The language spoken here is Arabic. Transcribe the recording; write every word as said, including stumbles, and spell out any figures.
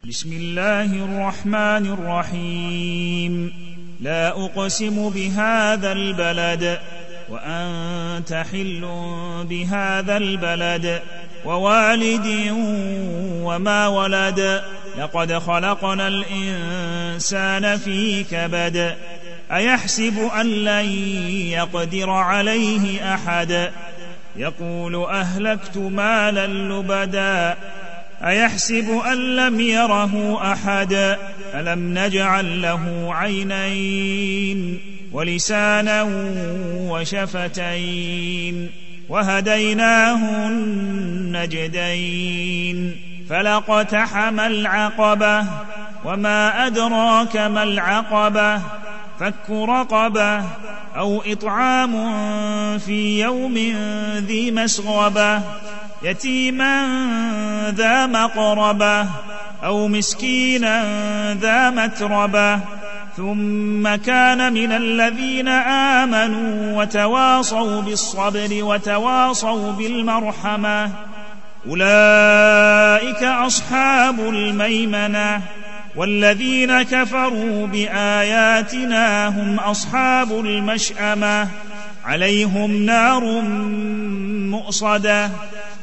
بسم الله الرحمن الرحيم. لا أقسم بهذا البلد وأنت حل بهذا البلد ووالد وما ولد. لقد خلقنا الإنسان في كبد. أيحسب أن لن يقدر عليه أحد. يقول أهلكت مالا لبدا. أيحسب أن لم يره أحد. ألم نجعل له عينين ولسانا وشفتين وهديناه النجدين. فلاقتحم العقبة وما أدراك ما العقبة. فك رقبة أو إطعام في يوم ذي مسغبة يتيما ذا مقربة أو مسكينا ذا متربة ثم كان من الذين آمنوا وتواصوا بالصبر وتواصوا بالمرحمة أولئك أصحاب الميمنة. والذين كفروا بآياتنا هم أصحاب المشأمة عليهم نار مؤصدة.